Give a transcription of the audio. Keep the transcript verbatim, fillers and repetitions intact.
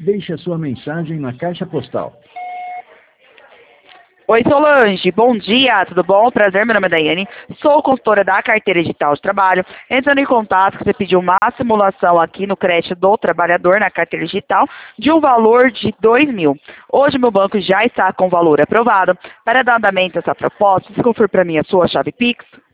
Deixe a sua mensagem na caixa postal. Oi, Solange. Bom dia, tudo bom? Prazer, meu nome é Daiane. Sou consultora da Carteira Digital de Trabalho. Entrando em contato, que você pediu uma simulação aqui no crédito do trabalhador na Carteira Digital de um valor de dois mil. Hoje, meu banco já está com o valor aprovado. Para dar andamento a essa proposta, você confirma para mim a sua chave Pix?